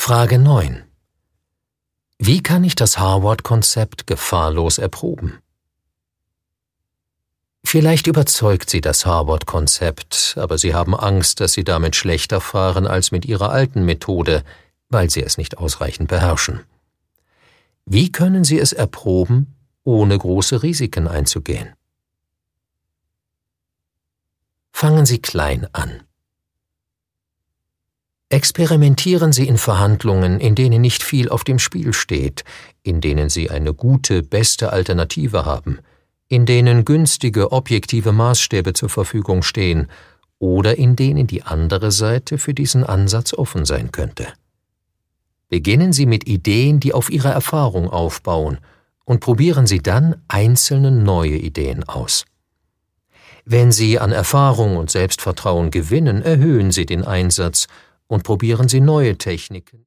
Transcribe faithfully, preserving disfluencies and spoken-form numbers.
Frage neun. Wie kann ich das Harvard-Konzept gefahrlos erproben? Vielleicht überzeugt Sie das Harvard-Konzept, aber Sie haben Angst, dass Sie damit schlechter fahren als mit Ihrer alten Methode, weil Sie es nicht ausreichend beherrschen. Wie können Sie es erproben, ohne große Risiken einzugehen? Fangen Sie klein an. Experimentieren Sie in Verhandlungen, in denen nicht viel auf dem Spiel steht, in denen Sie eine gute, beste Alternative haben, in denen günstige, objektive Maßstäbe zur Verfügung stehen oder in denen die andere Seite für diesen Ansatz offen sein könnte. Beginnen Sie mit Ideen, die auf Ihrer Erfahrung aufbauen, und probieren Sie dann einzelne neue Ideen aus. Wenn Sie an Erfahrung und Selbstvertrauen gewinnen, erhöhen Sie den Einsatz und probieren Sie neue Techniken.